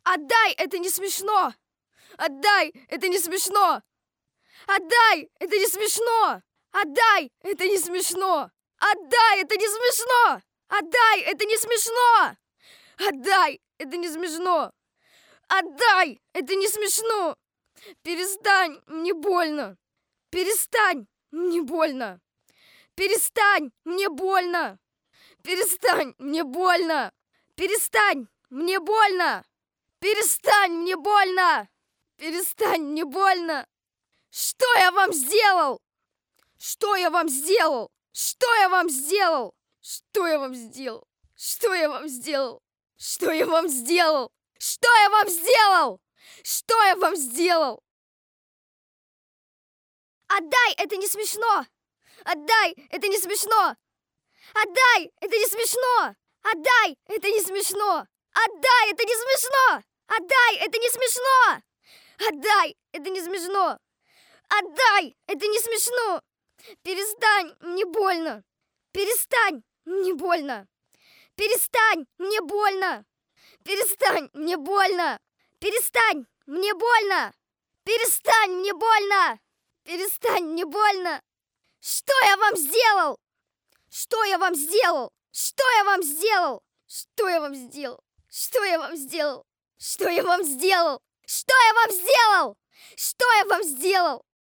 Отдай, это не смешно! Отдай, это не смешно! Отдай, это не смешно! Отдай, это не смешно! Отдай, это не смешно! Отдай, это не смешно! Отдай, это не смешно! Отдай, это не смешно! Перестань, мне больно! Перестань, мне больно! Перестань, мне больно! Перестань, мне больно! Перестань, мне больно! Перестань, мне больно! Перестань, мне больно! Что я вам сделал? Что я вам сделал? Что я вам сделал? Что я вам сделал? Что я вам сделал? Что я вам сделал? Что я вам сделал? Что я вам сделал? Отдай, это не смешно! Отдай, это не смешно! Отдай, это не смешно! Отдай, это не смешно! Отдай, это не смешно! Отдай, это не смешно! Отдай, это не смешно! Отдай, это не смешно! Перестань, мне больно! Перестань, мне больно! Перестань, мне больно! Перестань, мне больно! Перестань, мне больно! Перестань, мне больно! Перестань, мне больно! Что я вам сделал? Что я вам сделал? Что я вам сделал? Что я вам сделал? Что я вам сделал? Что я вам сделал? Что я вам сделал? Что я вам сделал?